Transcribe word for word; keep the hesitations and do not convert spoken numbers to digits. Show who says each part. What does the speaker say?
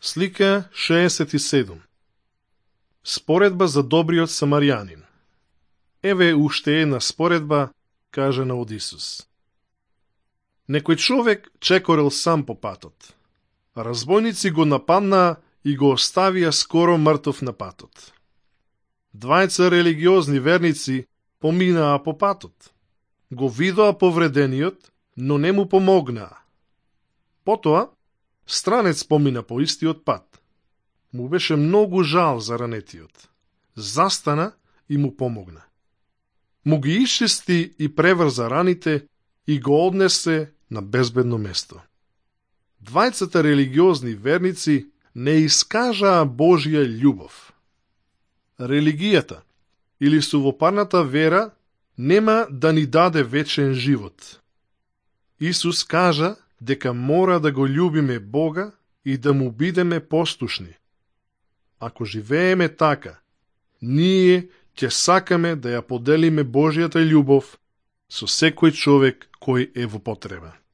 Speaker 1: Слика шеесет и седум. Споредба за добриот самарјанин. Еве уште една споредба, кажана од Исус. Некој човек чекорел сам по патот. Разбойници го нападнаа и го оставија скоро мртов на патот. Двајца религиозни верници поминаа по патот. Го видоа повредениот, но не му помогнаа. Потоа, странец помина по истиот пат. Му беше многу жал за ранетиот. Застана и му помогна. Му ги исчисти и преврза раните и го однесе на безбедно место. Двајцата религиозни верници не искажаа Божја љубов. Религијата или сувопарната вера нема да ни даде вечен живот. Исус кажа дека мора да го љубиме Бога и да му бидеме послушни. Ако живееме така, ние ќе сакаме да ја поделиме Божјата љубов со секој човек кој е во потреба.